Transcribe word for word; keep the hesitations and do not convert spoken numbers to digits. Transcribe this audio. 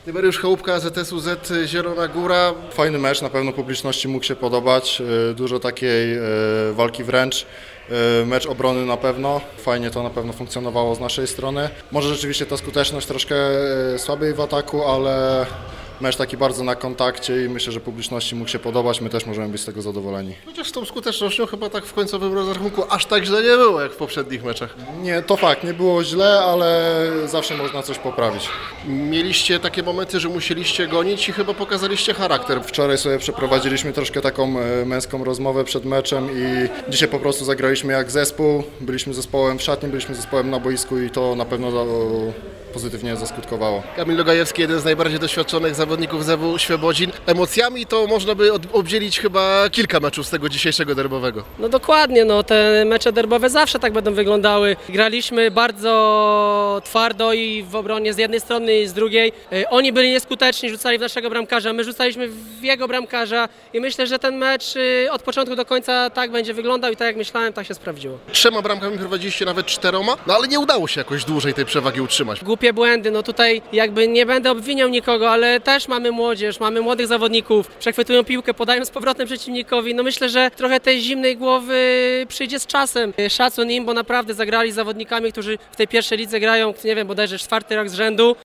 Tyberiusz Chałupka, Z S U Z Zielona Góra. Fajny mecz, na pewno publiczności mógł się podobać, dużo takiej walki wręcz, mecz obrony na pewno, fajnie to na pewno funkcjonowało z naszej strony. Może rzeczywiście ta skuteczność troszkę słabiej w ataku, ale mecz taki bardzo na kontakcie i myślę, że publiczności mógł się podobać, my też możemy być z tego zadowoleni. Chociaż z tą skutecznością chyba tak w końcowym rozrachunku aż tak źle nie było jak w poprzednich meczach. Nie, to fakt, nie było źle, ale zawsze można coś poprawić. Mieliście takie momenty, że musieliście gonić i chyba pokazaliście charakter. Wczoraj sobie przeprowadziliśmy troszkę taką męską rozmowę przed meczem i dzisiaj po prostu zagraliśmy jak zespół. Byliśmy zespołem w szatni, byliśmy zespołem na boisku i to na pewno pozytywnie zaskutkowało. Kamil Dogajewski, jeden z najbardziej doświadczonych zawodników Z W Świebodzin. Emocjami to można by obdzielić chyba kilka meczów z tego dzisiejszego derbowego. No dokładnie, no te mecze derbowe zawsze tak będą wyglądały. Graliśmy bardzo twardo i w obronie z jednej strony i z drugiej. Oni byli nieskuteczni, rzucali w naszego bramkarza, my rzucaliśmy w jego bramkarza i myślę, że ten mecz od początku do końca tak będzie wyglądał i tak jak myślałem, tak się sprawdziło. Trzema bramkami prowadziliście, nawet czteroma, no ale nie udało się jakoś dłużej tej przewagi utrzymać. Głupie błędy, no tutaj jakby nie będę obwiniał nikogo, ale też mamy młodzież, mamy młodych zawodników, przechwytują piłkę, podają z powrotem przeciwnikowi. No myślę, że trochę tej zimnej głowy przyjdzie z czasem. Szacun im, bo naprawdę zagrali z zawodnikami, którzy w tej pierwszej lidze grają, nie wiem, bodajże czwarty rok z rzędu.